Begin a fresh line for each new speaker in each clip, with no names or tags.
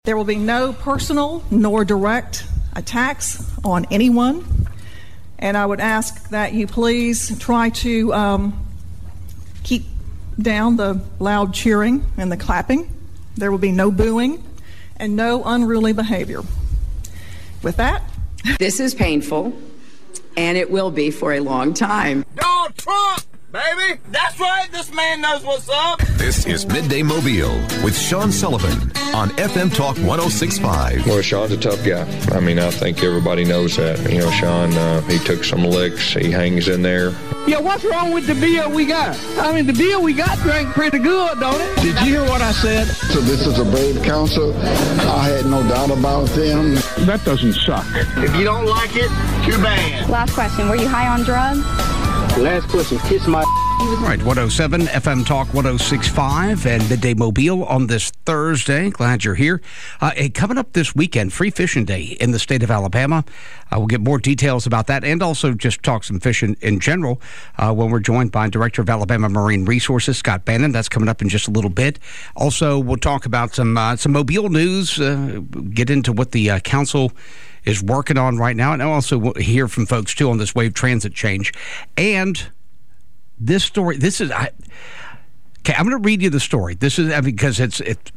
There will be no personal nor direct attacks on anyone, and I would ask that you please try to keep down the loud cheering and the clapping. There will be no booing and no unruly behavior. With that,
this is painful, and it will be for a long time.
Donald Trump, baby! That's right, this man knows what's up!
This is Midday Mobile with Sean Sullivan on FM Talk 106.5.
Well, Sean's a tough guy. I mean, I think everybody knows that. You know, Sean, he took some licks. He hangs in there.
Yeah, what's wrong with the beer we got? I mean, the beer we got drank pretty good, don't it? Did you hear what I said?
So this is a brave council. I had no doubt about them.
That doesn't suck.
If you don't like it, too bad.
Last question, were you high on drugs?
Last question, kiss my...
All right, 107 FM Talk 106.5 and Midday Mobile on this Thursday. Glad you're here. Coming up this weekend, Free Fishing Day in the state of Alabama. We'll get more details about that and also just talk some fishing in general when we're joined by Director of Alabama Marine Resources, Scott Bannon. That's coming up in just a little bit. Also, we'll talk about some Mobile news, get into what the council is working on right now, and also we'll hear from folks, too, on this wave transit change. And this story, okay, I'm going to read you the story. This is because it's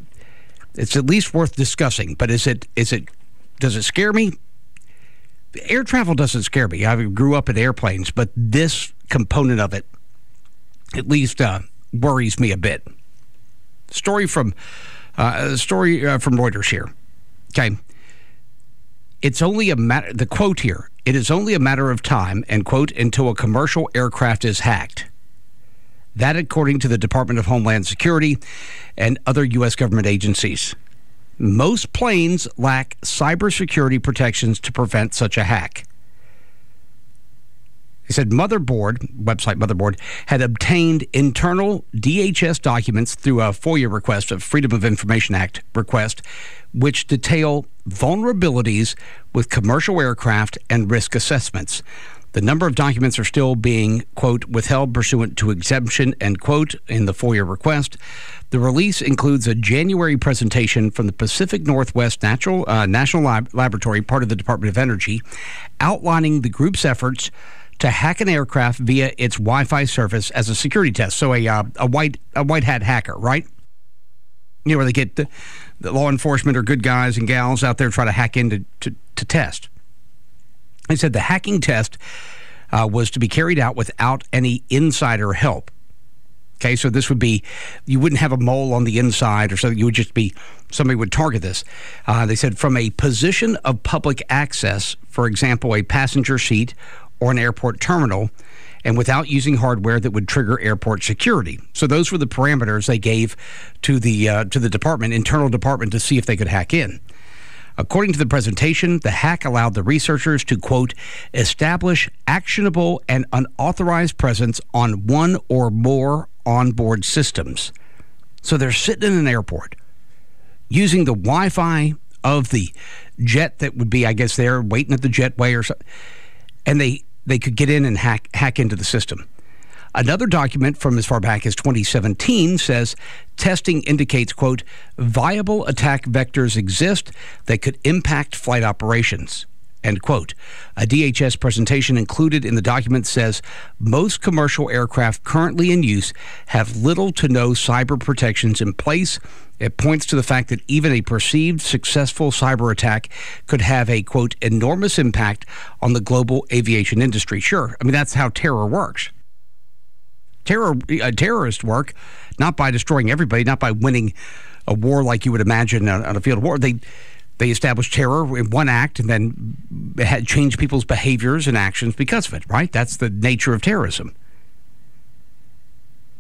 at least worth discussing, but does it scare me? Air travel doesn't scare me. I grew up in airplanes, but this component of it at least worries me a bit. Story from Reuters here. Okay. It's only a matter, the quote here, it is only a matter of time, end quote, until a commercial aircraft is hacked. That according to the Department of Homeland Security and other U.S. government agencies. Most planes lack cybersecurity protections to prevent such a hack. They said website Motherboard, had obtained internal DHS documents through a FOIA request, a Freedom of Information Act request, which detail vulnerabilities with commercial aircraft and risk assessments. The number of documents are still being, quote, withheld pursuant to exemption, end quote, in the FOIA request. The release includes a January presentation from the Pacific Northwest National Laboratory, part of the Department of Energy, outlining the group's efforts to hack an aircraft via its Wi-Fi service as a security test. So a white hat hacker, right? You know, where they get the law enforcement or good guys and gals out there try to hack in to test. They said the hacking test was to be carried out without any insider help. Okay, so this would be, you wouldn't have a mole on the inside or something. You would just be, somebody would target this. They said from a position of public access, for example, a passenger seat or an airport terminal, and without using hardware that would trigger airport security. So those were the parameters they gave to the internal department, to see if they could hack in. According to the presentation, the hack allowed the researchers to, quote, establish actionable and unauthorized presence on one or more onboard systems. So they're sitting in an airport using the Wi-Fi of the jet that would be, I guess, there waiting at the jetway or something, and they could get in and hack into the system. Another document from as far back as 2017 says testing indicates, quote, viable attack vectors exist that could impact flight operations, end quote. A DHS presentation included in the document says most commercial aircraft currently in use have little to no cyber protections in place. It points to the fact that even a perceived successful cyber attack could have a, quote, enormous impact on the global aviation industry. Sure, I mean, that's how terror works. Terrorists work not by destroying everybody, not by winning a war like you would imagine on a field of war. They establish terror in one act and then had changed people's behaviors and actions because of it, right? That's the nature of terrorism.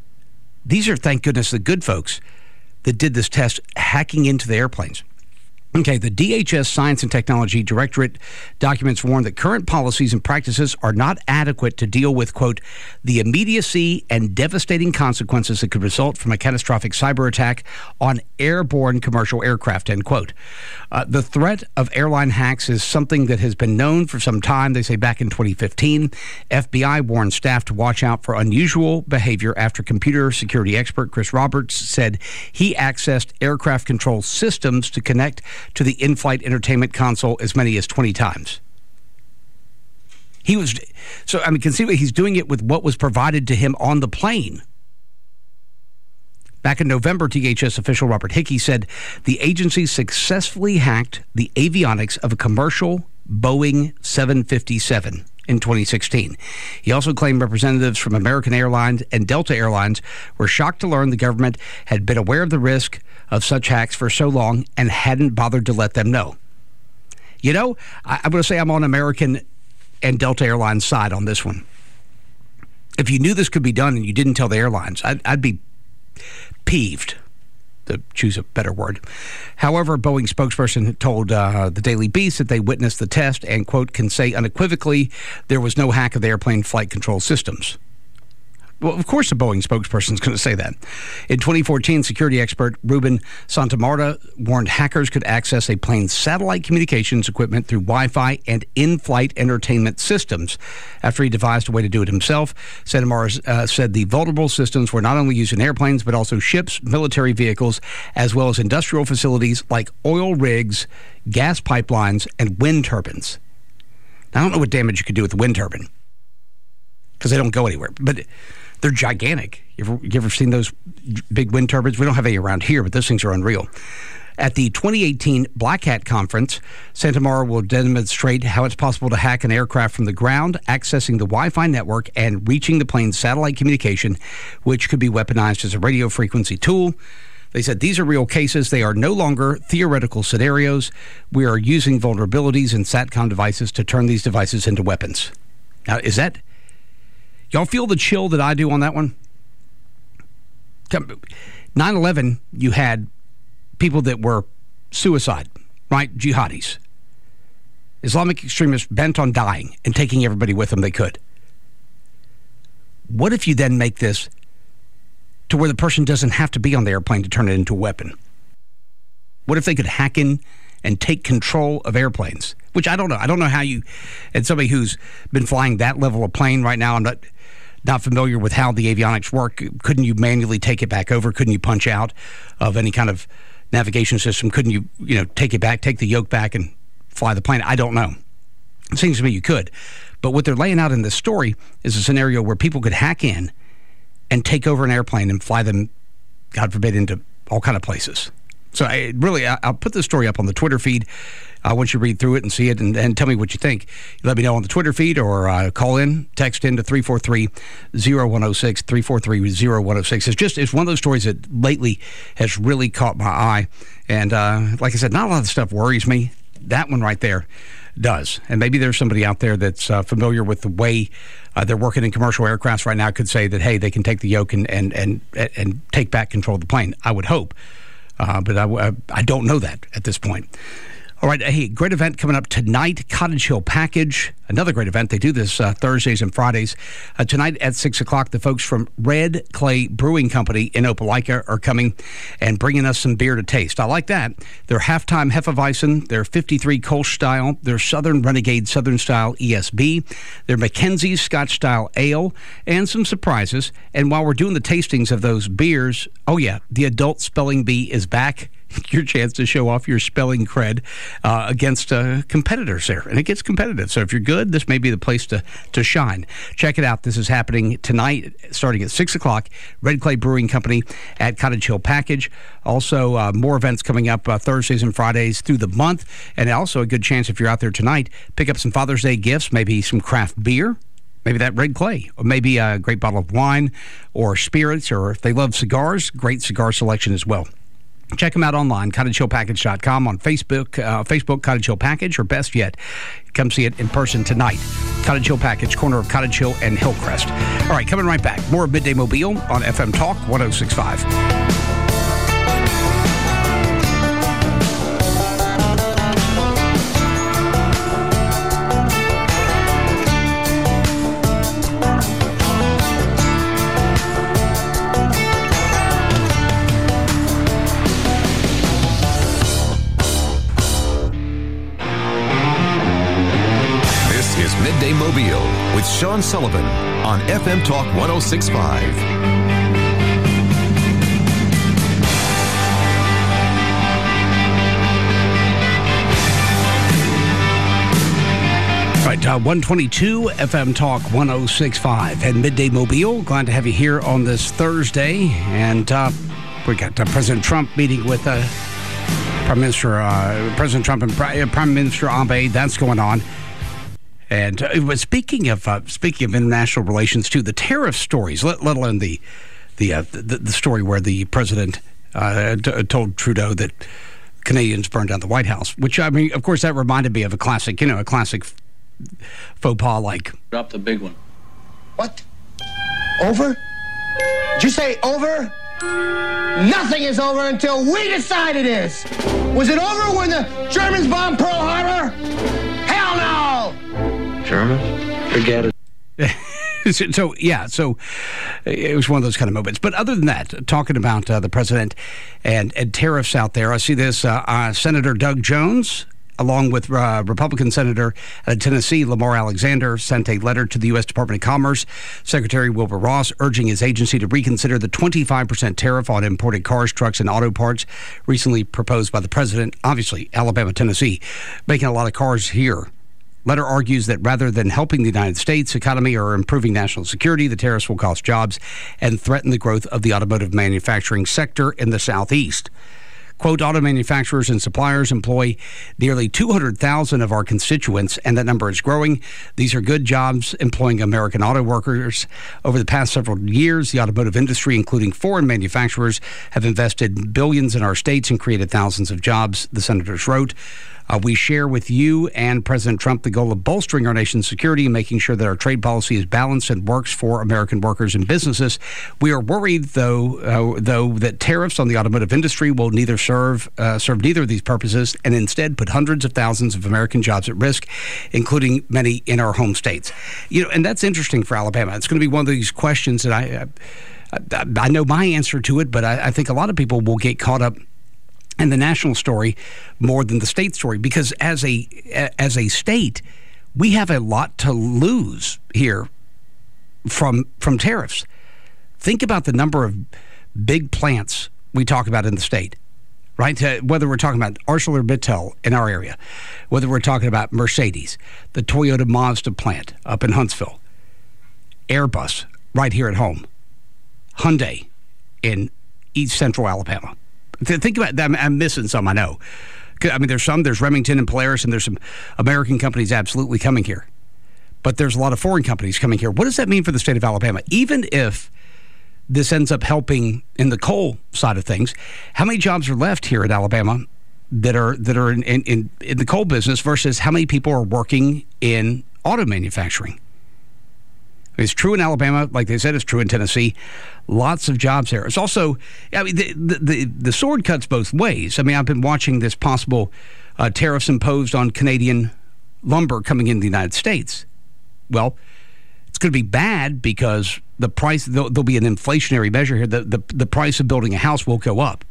These are, thank goodness, the good folks that did this test hacking into the airplanes. Okay, the DHS Science and Technology Directorate documents warn that current policies and practices are not adequate to deal with, quote, the immediacy and devastating consequences that could result from a catastrophic cyber attack on airborne commercial aircraft, end quote. The threat of airline hacks is something that has been known for some time. They say back in 2015, FBI warned staff to watch out for unusual behavior after computer security expert Chris Roberts said he accessed aircraft control systems to connect to the in-flight entertainment console as many as 20 times. Conceivably, he's doing it with what was provided to him on the plane. Back in November, DHS official Robert Hickey said the agency successfully hacked the avionics of a commercial Boeing 757 in 2016. He also claimed representatives from American Airlines and Delta Airlines were shocked to learn the government had been aware of the risk of such hacks for so long and hadn't bothered to let them know. You know, I'm going to say I'm on American and Delta Airlines side on this one. If you knew this could be done and you didn't tell the airlines, I'd be peeved, to choose a better word. However, Boeing spokesperson told the Daily Beast that they witnessed the test and, quote, can say unequivocally there was no hack of the airplane flight control systems. Well, of course a Boeing spokesperson is going to say that. In 2014, security expert Ruben Santamarta warned hackers could access a plane's satellite communications equipment through Wi-Fi and in-flight entertainment systems. After he devised a way to do it himself, Santamarta said the vulnerable systems were not only used in airplanes, but also ships, military vehicles, as well as industrial facilities like oil rigs, gas pipelines, and wind turbines. Now, I don't know what damage you could do with a wind turbine, because they don't go anywhere, but they're gigantic. You ever seen those big wind turbines? We don't have any around here, but those things are unreal. At the 2018 Black Hat Conference, Santamarta will demonstrate how it's possible to hack an aircraft from the ground, accessing the Wi-Fi network and reaching the plane's satellite communication, which could be weaponized as a radio frequency tool. They said these are real cases. They are no longer theoretical scenarios. We are using vulnerabilities in SATCOM devices to turn these devices into weapons. Now, is that... Y'all feel the chill that I do on that one? 9/11, you had people that were suicide, right? Jihadis. Islamic extremists bent on dying and taking everybody with them they could. What if you then make this to where the person doesn't have to be on the airplane to turn it into a weapon? What if they could hack in and take control of airplanes? Which I don't know. I don't know how you, and somebody who's been flying that level of plane right now, I'm not familiar with how the avionics work. Couldn't you manually take it back over? Couldn't you punch out of any kind of navigation system? Couldn't you, take it back, take the yoke back and fly the plane? I don't know. It seems to me you could. But what they're laying out in this story is a scenario where people could hack in and take over an airplane and fly them, God forbid, into all kind of places. So I'll put this story up on the Twitter feed. I want you to read through it and see it and tell me what you think. Let me know on the Twitter feed or call in, text in to 343-0106, 343-0106. It's one of those stories that lately has really caught my eye. And like I said, not a lot of stuff worries me. That one right there does. And maybe there's somebody out there that's familiar with the way they're working in commercial aircrafts right now could say that, hey, they can take the yoke and take back control of the plane. I would hope. But I don't know that at this point. All right, hey, great event coming up tonight, Cottage Hill Package. Another great event. They do this Thursdays and Fridays. Tonight at 6 o'clock, the folks from Red Clay Brewing Company in Opelika are coming and bringing us some beer to taste. I like that. Their halftime Hefeweizen, their 53 Kolsch style, their Southern Renegade Southern style ESB, their Mackenzie's Scotch style ale, and some surprises. And while we're doing the tastings of those beers, oh yeah, the Adult Spelling Bee is back. Your chance to show off your spelling cred against competitors there. And it gets competitive. So if you're good, this may be the place to shine. Check it out. This is happening tonight, starting at 6 o'clock. Red Clay Brewing Company at Cottage Hill Package. Also, more events coming up Thursdays and Fridays through the month. And also a good chance if you're out there tonight, pick up some Father's Day gifts, maybe some craft beer. Maybe that Red Clay, or maybe a great bottle of wine or spirits, or if they love cigars, great cigar selection as well. Check them out online, cottagehillpackage.com, on Facebook, Cottage Hill Package, or best yet, come see it in person tonight. Cottage Hill Package, corner of Cottage Hill and Hillcrest. All right, coming right back. More of Midday Mobile on FM Talk 106.5.
Midday Mobile with Sean Sullivan on FM Talk 106.5.
Right, 122 FM Talk 106.5 and Midday Mobile. Glad to have you here on this Thursday. And we got President Trump meeting with Prime Minister Trump and Prime Minister Abe. That's going on. And speaking of international relations, too, the tariff stories, let alone the story where the president told Trudeau that Canadians burned down the White House, which, I mean, of course, that reminded me of a classic faux pas like.
Drop the big one.
What? Over? Did you say over? Nothing is over until we decide it is. Was it over when the Germans bombed Pearl Harbor? Hell no!
Germans? Forget it.
So it was one of those kind of moments. But other than that, talking about the president and tariffs out there, I see this Senator Doug Jones, along with Republican Senator out of Tennessee, Lamar Alexander, sent a letter to the U.S. Department of Commerce Secretary Wilbur Ross, urging his agency to reconsider the 25% tariff on imported cars, trucks, and auto parts recently proposed by the president. Obviously, Alabama, Tennessee, making a lot of cars here. Letter argues that rather than helping the United States economy or improving national security, the tariffs will cost jobs and threaten the growth of the automotive manufacturing sector in the Southeast. Quote, auto manufacturers and suppliers employ nearly 200,000 of our constituents, and that number is growing. These are good jobs employing American auto workers. Over the past several years, the automotive industry, including foreign manufacturers, have invested billions in our states and created thousands of jobs, the senators wrote. We share with you and President Trump the goal of bolstering our nation's security and making sure that our trade policy is balanced and works for American workers and businesses. We are worried, though, that tariffs on the automotive industry will neither serve neither of these purposes and instead put hundreds of thousands of American jobs at risk, including many in our home states. And that's interesting for Alabama. It's going to be one of these questions that I know my answer to it, but I think a lot of people will get caught up and the national story more than the state story, because as a state, we have a lot to lose here from tariffs. Think about the number of big plants we talk about in the state, right? Whether we're talking about ArcelorMittal in our area, whether we're talking about Mercedes, the Toyota Mazda plant up in Huntsville, Airbus right here at home, Hyundai in East Central Alabama. Think about that. I'm missing some, I know. I mean, there's Remington and Polaris, and there's some American companies absolutely coming here. But there's a lot of foreign companies coming here. What does that mean for the state of Alabama? Even if this ends up helping in the coal side of things, how many jobs are left here in Alabama that are in the coal business versus how many people are working in auto manufacturing? It's true in Alabama, like they said, it's true in Tennessee. Lots of jobs there. It's also, I mean, the sword cuts both ways. I mean, I've been watching this possible tariffs imposed on Canadian lumber coming into the United States. Well, it's going to be bad because the price, there'll be an inflationary measure here. The price of building a house will go up.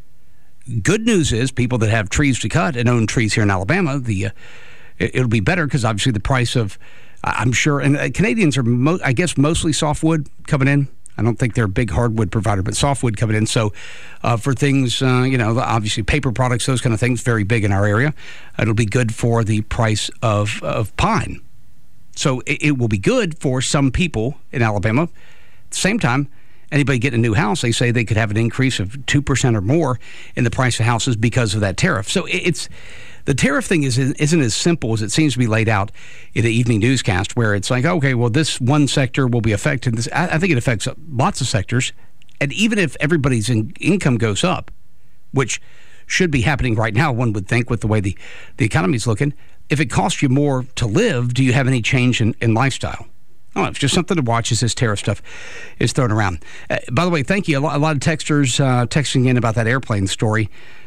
Good news is people that have trees to cut and own trees here in Alabama, it'll be better because obviously the price of, I'm sure, and Canadians are, I guess, mostly softwood coming in. I don't think they're a big hardwood provider, but softwood coming in. So for things, obviously paper products, those kind of things, very big in our area. It'll be good for the price of pine. So it will be good for some people in Alabama. At the same time, anybody getting a new house, they say they could have an increase of 2% or more in the price of houses because of that tariff. So the tariff thing isn't as simple as it seems to be laid out in the evening newscast, where it's like, okay, well, this one sector will be affected. I think it affects lots of sectors. And even if everybody's income goes up, which should be happening right now, one would think, with the way the economy's looking, if it costs you more to live, do you have any change in lifestyle? Oh, it's just something to watch as this tariff stuff is thrown around. By the way, thank you. A lot of texters texting in about that airplane story.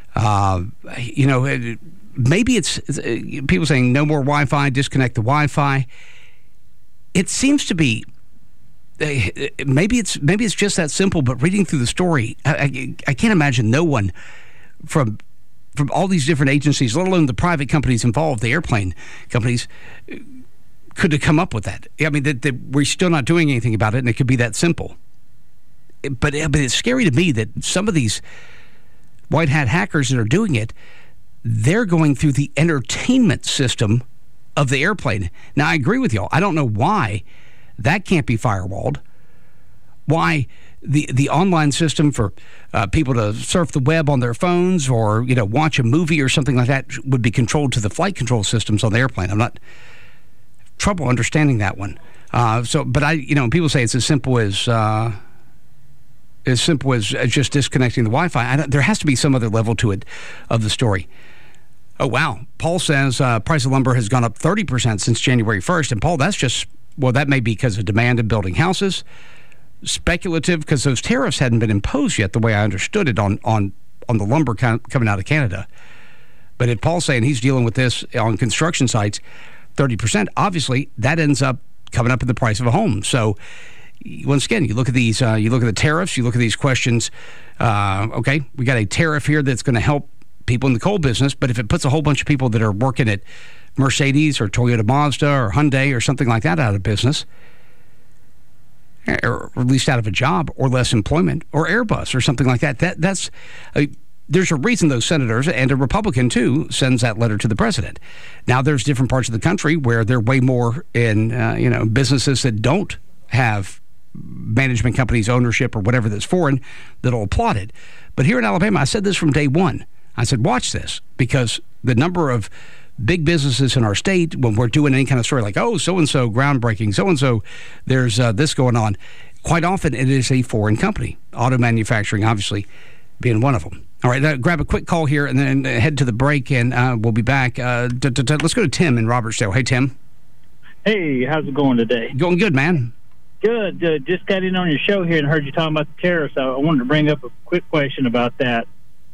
Maybe it's people saying no more Wi-Fi, disconnect the Wi-Fi. It seems to be maybe it's just that simple. But reading through the story, I can't imagine no one from all these different agencies, let alone the private companies involved, the airplane companies, could have come up with that. I mean, that we're still not doing anything about it, and it could be that simple. But it's scary to me that some of these white hat hackers that are doing it, they're going through the entertainment system of the airplane. Now, I agree with y'all. I don't know why that can't be firewalled. Why the online system for people to surf the web on their phones or watch a movie or something like that would be controlled to the flight control systems on the airplane. I'm not trouble understanding that one. But people say it's as simple as just disconnecting the Wi-Fi. There has to be some other level to it of the story. Oh, wow. Paul says price of lumber has gone up 30% since January 1st. And, Paul, that may be because of demand in building houses. Speculative because those tariffs hadn't been imposed yet the way I understood it on the lumber coming out of Canada. But if Paul's saying he's dealing with this on construction sites, 30%, obviously that ends up coming up in the price of a home. So once again, you look at these, you look at the tariffs, you look at these questions. Okay, we got a tariff here that's going to help people in the coal business, but if it puts a whole bunch of people that are working at Mercedes or Toyota Mazda or Hyundai or something like that out of business, or at least out of a job or less employment, or Airbus or something like that, there's a reason those senators, and a Republican too, sends that letter to the president. Now, there's different parts of the country where they're way more in businesses that don't have management companies, ownership, or whatever that's foreign, that'll applaud it. But here in Alabama, I said this from day one. I said, watch this, because the number of big businesses in our state, when we're doing any kind of story like, oh, so-and-so groundbreaking, so-and-so, there's this going on, quite often it is a foreign company. Auto manufacturing, obviously, being one of them. All right, grab a quick call here and then head to the break, and we'll be back. Let's go to Tim in Robertsdale. Hey, Tim.
Hey, how's it going today?
Going good, man.
Good. Just got in on your show here and heard you talking about the tariffs. I wanted to bring up a quick question about that.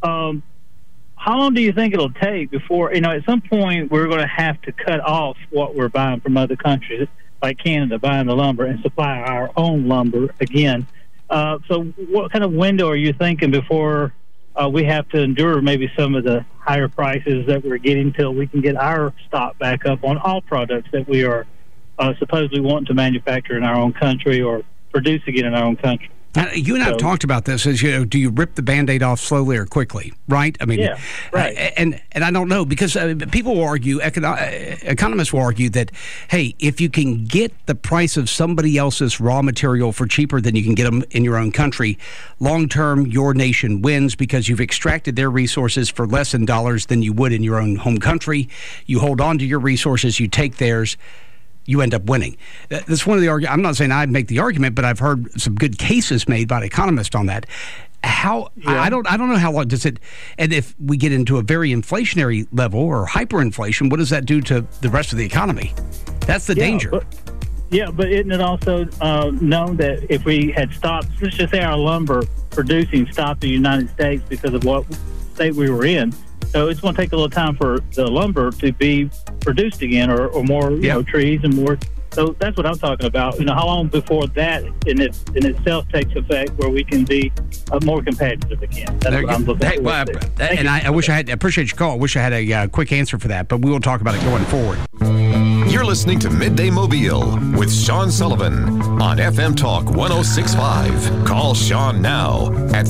How long do you think it'll take before, at some point we're going to have to cut off what we're buying from other countries, like Canada, buying the lumber, and supply our own lumber again? So what kind of window are you thinking before we have to endure maybe some of the higher prices that we're getting till we can get our stock back up on all products that we are supposedly wanting to manufacture in our own country or produce again in our own country?
You and I have talked about this as, do you rip the Band-Aid off slowly or quickly, right? I mean,
yeah, right.
And I don't know, because people will argue, economists will argue that, hey, if you can get the price of somebody else's raw material for cheaper than you can get them in your own country, long-term, your nation wins because you've extracted their resources for less in dollars than you would in your own home country. You hold on to your resources, you take theirs, you end up winning. That's one of the arguments. I'm not saying I'd make the argument, but I've heard some good cases made by economists on that. I don't know how long does it, and if we get into a very inflationary level or hyperinflation, what does that do to the rest of the economy? That's the danger.
But isn't it also known that if we had stopped, let's just say our lumber producing stopped in the United States because of what state we were in, so it's going to take a little time for the lumber to be produced again, or more, trees and more. So that's what I'm talking about. How long before that in itself takes effect where we can be more competitive again? That's what I'm looking for.
And I appreciate your call. I wish I had a quick answer for that, but we will talk about it going forward.
You're listening to Midday Mobile with Sean Sullivan on FM Talk 106.5. Call Sean now at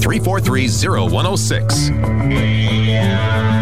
343-0106.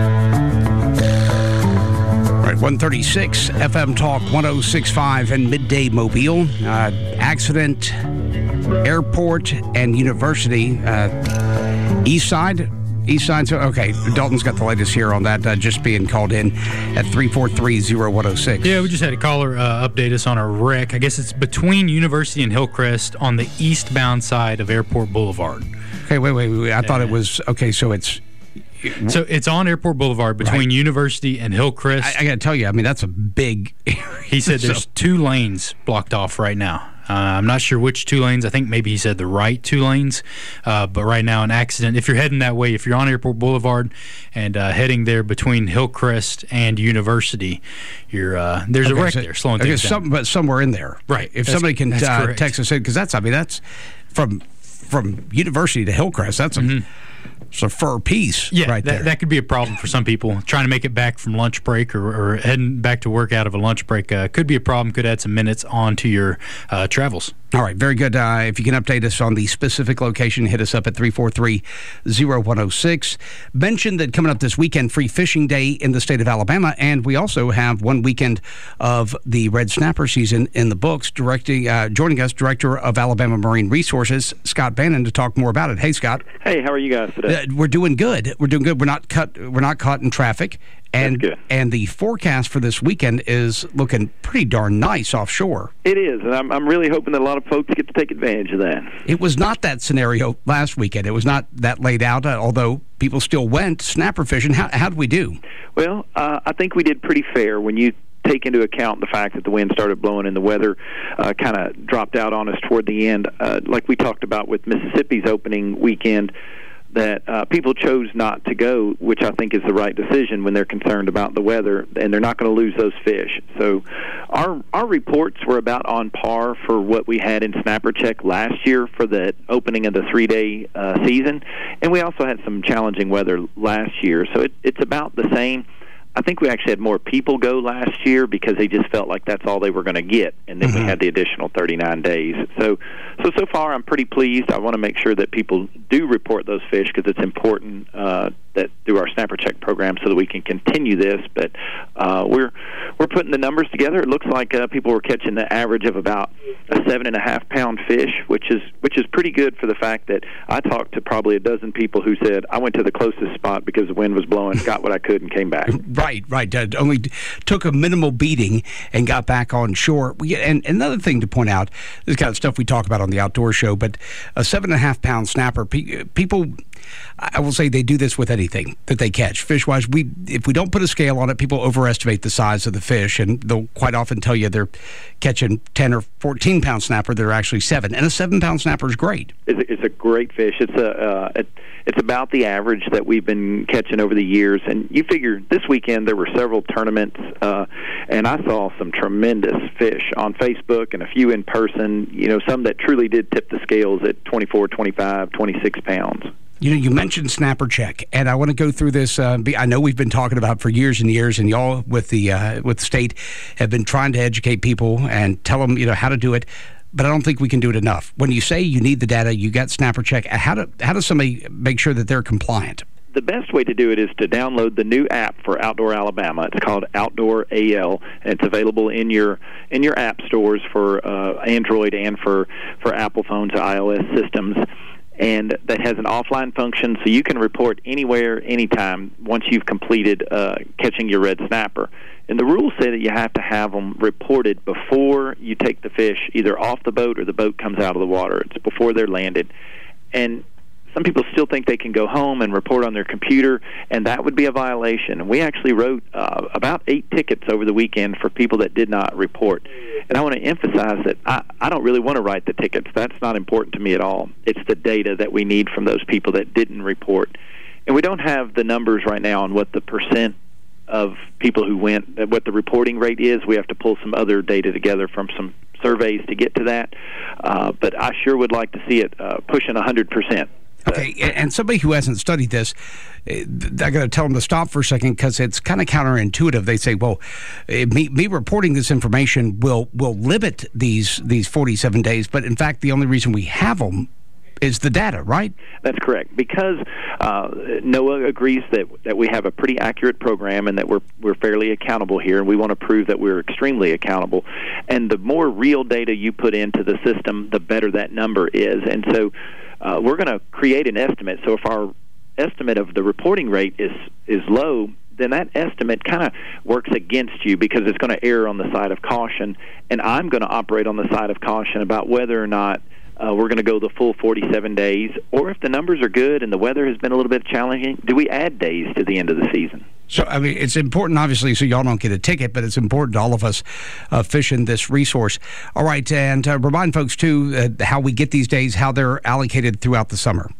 All right, 136 FM Talk 106.5 and Midday Mobile. Accident, airport, and university. East side. So, okay, Dalton's got the latest here on that, just being called in at 343-0106.
Yeah, we just had a caller update us on a wreck. I guess it's between University and Hillcrest on the eastbound side of Airport Boulevard.
Okay, wait. I thought it was, okay, so it's...
So it's on Airport Boulevard between University and Hillcrest.
I got to tell you, I mean, that's a big area.
He said there's 2 lanes blocked off right now. I'm not sure which 2 lanes. I think maybe he said the right 2 lanes. But right now, an accident. If you're heading that way, if you're on Airport Boulevard and heading there between Hillcrest and University, there's a wreck there slowing things down.
But somewhere in there.
Right.
If somebody can text us in, because that's from University to Hillcrest, that's It's a fur piece right there.
That could be a problem for some people. Trying to make it back from lunch break or heading back to work out of a lunch break could be a problem, could add some minutes onto your travels.
All right, very good. If you can update us on the specific location, hit us up at 343-0106. Mentioned that coming up this weekend, Free Fishing Day in the state of Alabama, and we also have one weekend of the red snapper season in the books. Joining us, Director of Alabama Marine Resources, Scott Bannon, to talk more about it. Hey, Scott.
Hey, how are you guys today?
We're doing good. We're not caught in traffic. And,
That's good.
And the forecast for this weekend is looking pretty darn nice offshore.
It is, and I'm really hoping that a lot of folks get to take advantage of that.
It was not that scenario last weekend. It was not that laid out, although people still went snapper fishing. How did we do?
Well, I think we did pretty fair when you take into account the fact that the wind started blowing and the weather kind of dropped out on us toward the end. Like we talked about with Mississippi's opening weekend, that people chose not to go, which I think is the right decision when they're concerned about the weather, and they're not going to lose those fish. So our reports were about on par for what we had in Snapper Check last year for the opening of the 3-day season, and we also had some challenging weather last year, so it's about the same. I think we actually had more people go last year because they just felt like that's all they were going to get, and then we had the additional 39 days. So far I'm pretty pleased. I want to make sure that people do report those fish because it's important that through our Snapper Check program so that we can continue this. But we're putting the numbers together. It looks like people were catching the average of about a 7.5-pound fish, which is pretty good for the fact that I talked to probably a dozen people who said I went to the closest spot because the wind was blowing, got what I could, and came back.
Right. Only took a minimal beating and got back on shore. And another thing to point out, this kind of stuff we talk about on the Outdoor Show, but a 7.5-pound snapper, people, I will say they do this with anything that they catch. Fish-wise, if we don't put a scale on it, people overestimate the size of the fish, and they'll quite often tell you they're catching 10 or 14-pound snapper. They're actually 7, and a 7-pound snapper is great.
It's a great fish. It's about the average that we've been catching over the years, and you figure this weekend there were several tournaments, and I saw some tremendous fish on Facebook and a few in person, some that truly did tip the scales at 24, 25, 26 pounds.
You mentioned Snapper Check, and I want to go through this. I know we've been talking about it for years and years, and y'all with the state have been trying to educate people and tell them how to do it. But I don't think we can do it enough. When you say you need the data, you got Snapper Check. How does somebody make sure that they're compliant?
The best way to do it is to download the new app for Outdoor Alabama. It's called Outdoor AL, and it's available in your app stores for Android and for Apple phones or iOS systems. And that has an offline function, so you can report anywhere, anytime, once you've completed catching your red snapper. And the rules say that you have to have them reported before you take the fish, either off the boat or the boat comes out of the water. It's before they're landed. And some people still think they can go home and report on their computer, and that would be a violation. And we actually wrote about 8 tickets over the weekend for people that did not report. And I want to emphasize that I don't really want to write the tickets. That's not important to me at all. It's the data that we need from those people that didn't report. And we don't have the numbers right now on what the percent of people who went, what the reporting rate is. We have to pull some other data together from some surveys to get to that. But I sure would like to see it pushing 100%.
Okay, and somebody who hasn't studied this, I got to tell them to stop for a second because it's kind of counterintuitive. They say, well, me reporting this information will limit these 47 days, but in fact, the only reason we have them is the data, right?
That's correct, because NOAA agrees that we have a pretty accurate program and that we're fairly accountable here, and we want to prove that we're extremely accountable. And the more real data you put into the system, the better that number is. And so we're going to create an estimate. So if our estimate of the reporting rate is low, then that estimate kind of works against you because it's going to err on the side of caution, and I'm going to operate on the side of caution about whether or not we're going to go the full 47 days, or if the numbers are good and the weather has been a little bit challenging, do we add days to the end of the season?
So, I mean, it's important, obviously, so y'all don't get a ticket, but it's important to all of us fishing this resource. All right, and remind folks, too, how we get these days, how they're allocated throughout the summer.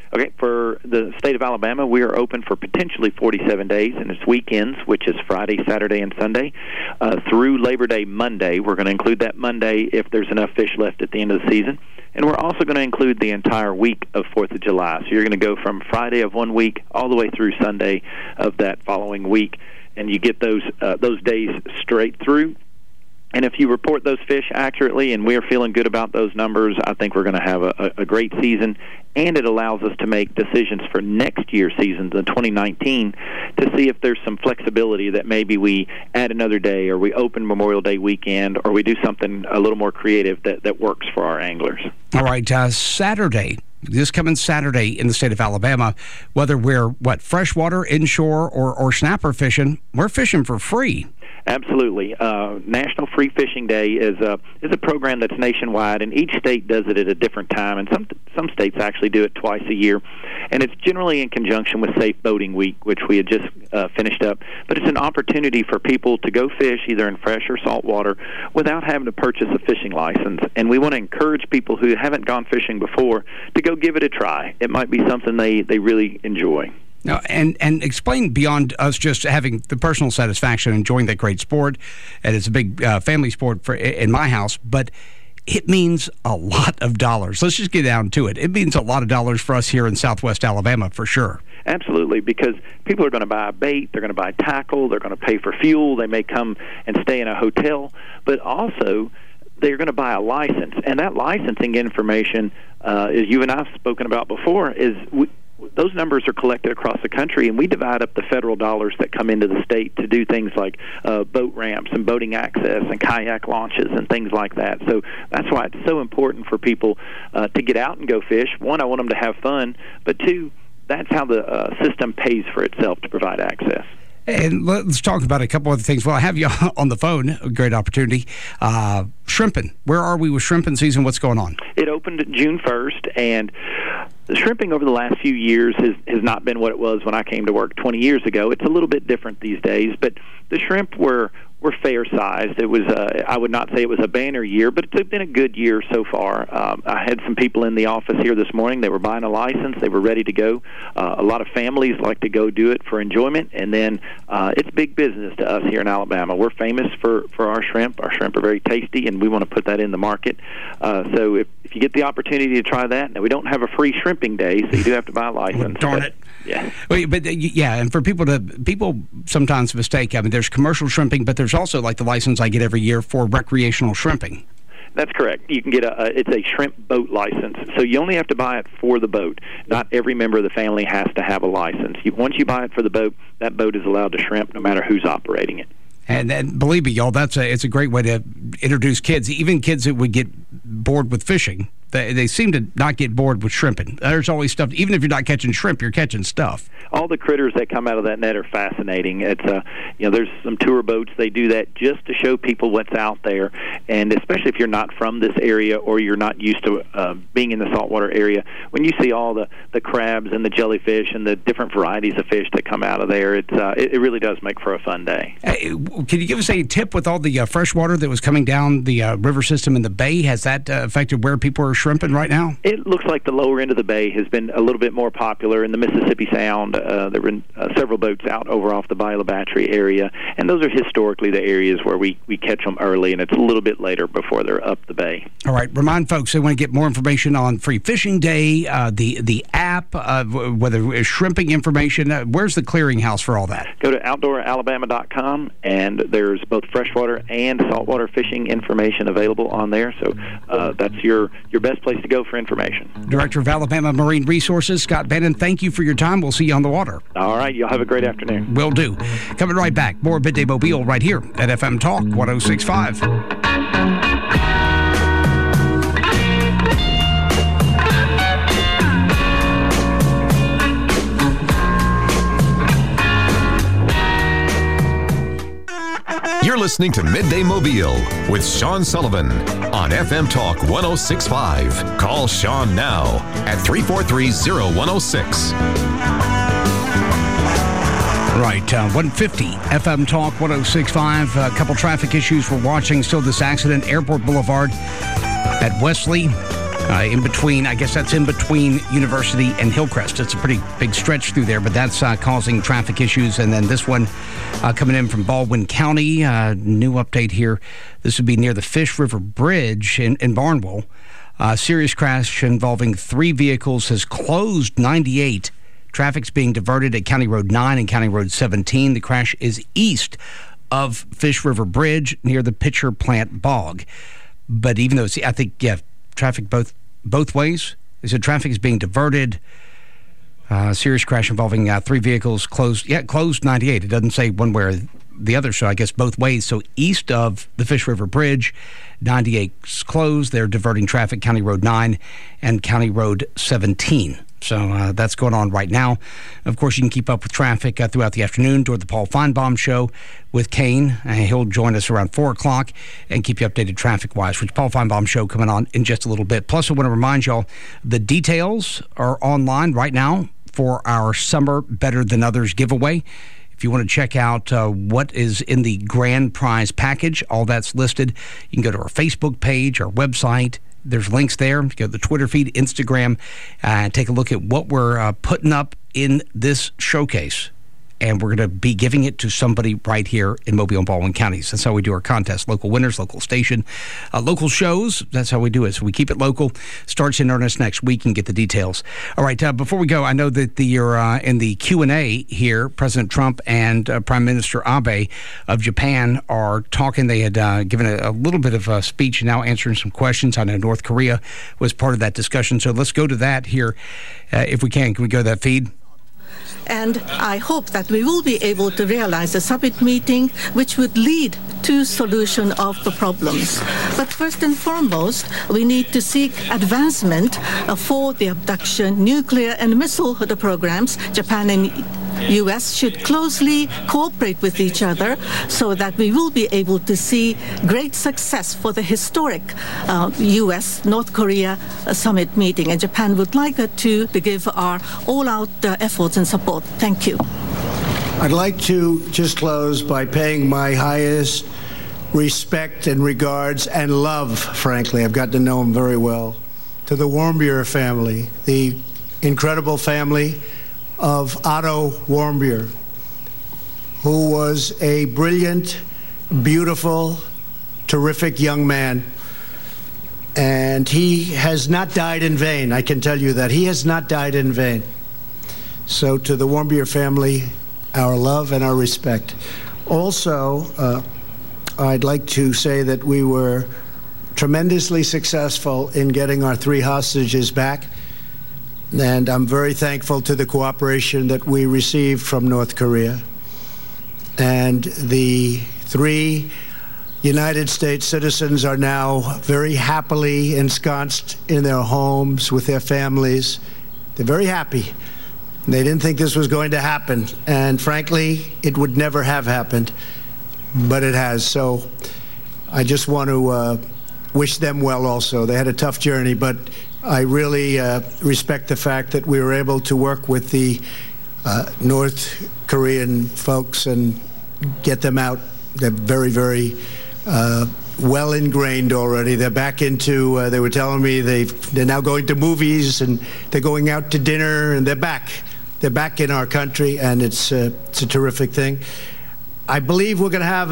Okay, for the state of Alabama, we are open for potentially 47 days, and it's weekends, which is Friday, Saturday, and Sunday, through Labor Day Monday. We're going to include that Monday if there's enough fish left at the end of the season. And we're also going to include the entire week of 4th of July. So you're going to go from Friday of one week all the way through Sunday of that following week, and you get those days straight through. And if you report those fish accurately and we're feeling good about those numbers, I think we're going to have a great season, and it allows us to make decisions for next year's seasons in 2019 to see if there's some flexibility that maybe we add another day or we open Memorial Day weekend or we do something a little more creative that works for our anglers.
All right, Saturday. This coming Saturday in the state of Alabama, whether we're, freshwater, inshore, or snapper fishing, we're fishing for free.
Absolutely. National Free Fishing Day is a program that's nationwide, and each state does it at a different time, and some states actually do it twice a year. And it's generally in conjunction with Safe Boating Week, which we had just finished up. But it's an opportunity for people to go fish either in fresh or salt water without having to purchase a fishing license. And we want to encourage people who haven't gone fishing before to go give it a try. It might be something they really enjoy.
Now, and explain beyond us just having the personal satisfaction, enjoying that great sport, and it's a big family sport in my house, but it means a lot of dollars. Let's just get down to it. It means a lot of dollars for us here in Southwest Alabama, for sure.
Absolutely, because people are going to buy bait, they're going to buy tackle, they're going to pay for fuel, they may come and stay in a hotel, but also they're going to buy a license. And that licensing information, as you and I have spoken about before, those numbers are collected across the country, and we divide up the federal dollars that come into the state to do things like boat ramps and boating access and kayak launches and things like that. So that's why it's so important for people to get out and go fish. One, I want them to have fun, but two, that's how the system pays for itself to provide access.
And let's talk about a couple other things. Well, I have you on the phone. A great opportunity. Shrimping. Where are we with shrimping season? What's going on?
It opened June 1st, and the shrimping over the last few years has not been what it was when I came to work 20 years ago. It's a little bit different these days, but the shrimp were fair sized. It was I would not say it was a banner year, but it's been a good year so far. I had some people in the office here this morning. They were buying a license. They were ready to go. A lot of families like to go do it for enjoyment, and then it's big business to us here in Alabama. We're famous for our shrimp. Our shrimp are very tasty, and we want to put that in the market. So if you get the opportunity to try that, now we don't have a free shrimping day, so you do have to buy a license.
Darn it.
Yeah.
And for people sometimes mistake. I mean, there's commercial shrimping, but there's also like the license I get every year for recreational shrimping.
That's correct. You can get it's a shrimp boat license, so you only have to buy it for the boat. Not every member of the family has to have a license. Once you buy it for the boat, that boat is allowed to shrimp no matter who's operating it.
And believe me, y'all, it's a great way to introduce kids, even kids that would get bored with fishing. They seem to not get bored with shrimping. There's always stuff. Even if you're not catching shrimp, you're catching stuff.
All the critters that come out of that net are fascinating. It's there's some tour boats. They do that just to show people what's out there, and especially if you're not from this area or you're not used to being in the saltwater area. When you see all the crabs and the jellyfish and the different varieties of fish that come out of there, it really does make for a fun day.
Can you give us a tip with all the fresh water that was coming down the river system in the bay? Has that affected where people are shrimping right now?
It looks like the lower end of the bay has been a little bit more popular. In the Mississippi Sound, there have been several boats out over off the Bayou La Battery area, and those are historically the areas where we catch them early, and it's a little bit later before they're up the bay.
All right. Remind folks they want to get more information on Free Fishing Day, the app, whether it's shrimping information. Where's the clearinghouse for all that?
Go to OutdoorAlabama.com, and there's both freshwater and saltwater fishing information available on there, so that's your best place to go for information.
Director of Alabama Marine Resources, Scott Bannon, thank you for your time. We'll see you on the water.
All right. You'll have a great afternoon.
Will do. Coming right back. More Midday Mobile right here at FM Talk 106.5.
You're listening to Midday Mobile with Sean Sullivan on FM Talk 106.5. Call Sean now at 343-0106.
Right, 150 FM Talk 106.5. A couple traffic issues we're watching. Still this accident, Airport Boulevard at Wesley. in between, I guess that's in between University and Hillcrest. It's a pretty big stretch through there, but that's causing traffic issues. And then this one coming in from Baldwin County, new update here. This would be near the Fish River Bridge in Barnwell. Serious crash involving 3 vehicles has closed 98. Traffic's being diverted at County Road 9 and County Road 17. The crash is east of Fish River Bridge near the Pitcher Plant Bog. But even though I think, traffic both ways. They said traffic is being diverted. Serious crash involving 3 vehicles closed 98. It doesn't say one way or the other, so I guess both ways. So east of the Fish River Bridge, 98's closed. They're diverting traffic County Road 9 and County Road 17. So that's going on right now. Of course, you can keep up with traffic throughout the afternoon during the Paul Feinbaum Show with Kane. He'll join us around 4 o'clock and keep you updated traffic-wise, which Paul Feinbaum Show coming on in just a little bit. Plus, I want to remind y'all, the details are online right now for our Summer Better Than Others giveaway. If you want to check out what is in the grand prize package, all that's listed. You can go to our Facebook page, our website. There's links there. Go to the Twitter feed, Instagram, take a look at what we're putting up in this showcase. And we're going to be giving it to somebody right here in Mobile and Baldwin counties. That's how we do our contest. Local winners, local station, local shows. That's how we do it. So we keep it local. Starts in earnest next week and get the details. All right, before we go, I know that you're in the Q&A here. President Trump and Prime Minister Abe of Japan are talking. They had given a little bit of a speech and now answering some questions. I know North Korea was part of that discussion. So let's go to that here if we can. Can we go to that feed?
And I hope that we will be able to realize a summit meeting which would lead to solution of the problems. But first and foremost, we need to seek advancement for the abduction, nuclear and missile programs. Japan and U.S. should closely cooperate with each other so that we will be able to see great success for the historic U.S.-North Korea summit meeting. And Japan would like to give our all-out efforts and support. Thank you.
I'd like to just close by paying my highest respect and regards and love, frankly. I've got to know him very well, to the Warmbier family, the incredible family of Otto Warmbier, who was a brilliant, beautiful, terrific young man. And he has not died in vain. I can tell you that. He has not died in vain. So to the Warmbier family, our love and our respect. Also, I'd like to say that we were tremendously successful in getting our 3 hostages back. And I'm very thankful to the cooperation that we received from North Korea. And the 3 United States citizens are now very happily ensconced in their homes with their families. They're very happy. They didn't think this was going to happen. And frankly, it would never have happened. But it has. So I just want to wish them well also. They had a tough journey, but I really respect the fact that we were able to work with the North Korean folks and get them out. They're very, very well ingrained already. They're back into, they were telling me they're now going to movies and they're going out to dinner and they're back. They're back in our country, and it's a terrific thing. I believe we're going to have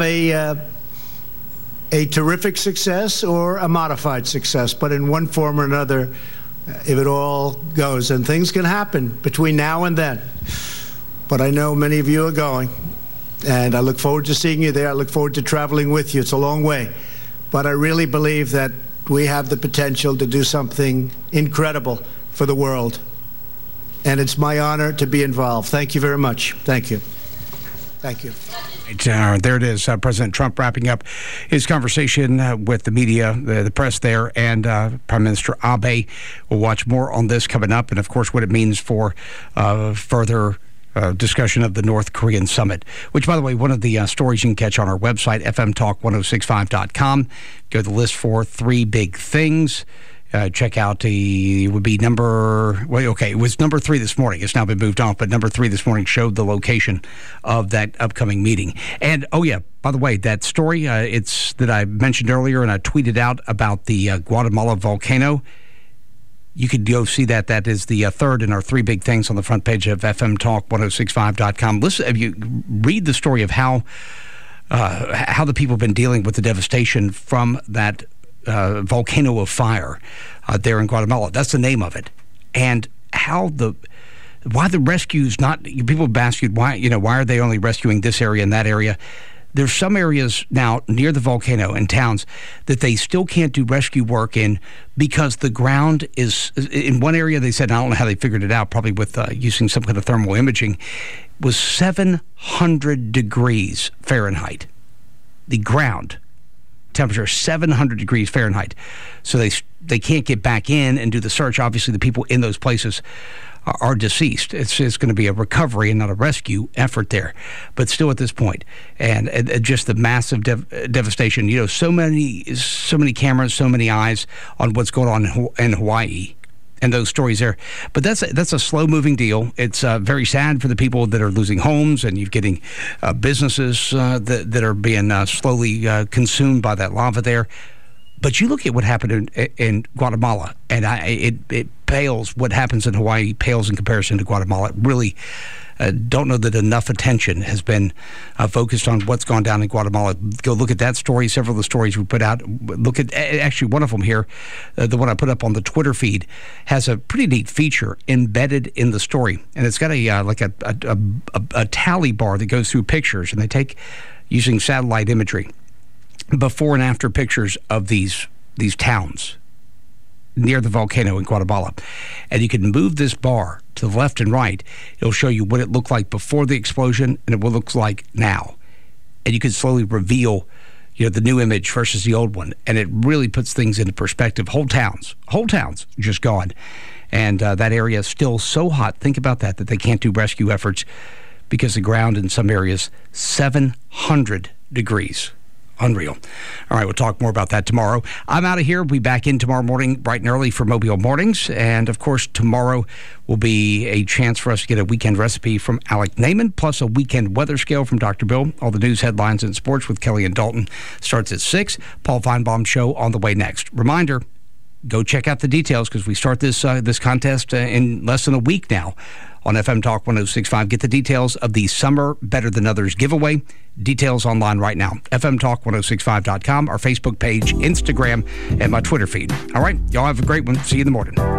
a terrific success or a modified success, but in one form or another, if it all goes, and things can happen between now and then. But I know many of you are going, and I look forward to seeing you there. I look forward to traveling with you. It's a long way, but I really believe that we have the potential to do something incredible for the world, and it's my honor to be involved. Thank you very much. Thank you. Thank you.
There it is, President Trump wrapping up his conversation with the media, the press there, and Prime Minister Abe. We'll watch more on this coming up, and of course what it means for further discussion of the North Korean summit, which, by the way, one of the stories you can catch on our website, fmtalk1065.com. Go to the list for 3 big things. Check out it would be it was number 3 this morning. It's now been moved off, but number 3 this morning showed the location of that upcoming meeting. And by the way, that story it's that I mentioned earlier and I tweeted out about the Guatemala volcano. You could go see that. That is the third in our three big things on the front page of FMTalk1065.com. Listen, if you read the story of how the people have been dealing with the devastation from that volcano of fire there in Guatemala. That's the name of it. And why the rescue's not, people have asked you, why are they only rescuing this area and that area? There's some areas now near the volcano in towns that they still can't do rescue work in because the ground is, in one area they said, I don't know how they figured it out, probably with using some kind of thermal imaging, was 700 degrees Fahrenheit. The ground temperature, 700 degrees Fahrenheit. So they can't get back in and do the search. Obviously, the people in those places are deceased. It's going to be a recovery and not a rescue effort there, but still at this point, and just the massive devastation. So many cameras, so many eyes on what's going on in Hawaii, and those stories there. But that's a slow moving deal. It's very sad for the people that are losing homes, and you're getting businesses that are being slowly consumed by that lava there. But you look at what happened in Guatemala, and it pales. What happens in Hawaii pales in comparison to Guatemala. It really don't know that enough attention has been focused on what's gone down in Guatemala. Go look at that story. Several of the stories we put out. Look at actually one of them here, the one I put up on the Twitter feed, has a pretty neat feature embedded in the story, and it's got a tally bar that goes through pictures, and they take using satellite imagery before and after pictures of these towns near the volcano in Guatemala. And you can move this bar to the left and right. It'll show you what it looked like before the explosion and what it looks like now. And you can slowly reveal, the new image versus the old one. And it really puts things into perspective. Whole towns just gone. And that area is still so hot. Think about that they can't do rescue efforts because the ground in some areas, 700 degrees. Unreal. All right, we'll talk more about that tomorrow. I'm out of here. We'll be back in tomorrow morning, bright and early for Mobile Mornings. And, of course, tomorrow will be a chance for us to get a weekend recipe from Alec Naiman, plus a weekend weather scale from Dr. Bill. All the news, headlines, and sports with Kelly and Dalton starts at 6. Paul Feinbaum Show on the way next. Reminder, go check out the details because we start this contest in less than a week now on FM Talk 106.5. Get the details of the Summer Better Than Others giveaway. Details online right now. FMTalk1065.com, our Facebook page, Instagram, and my Twitter feed. All right, y'all have a great one. See you in the morning.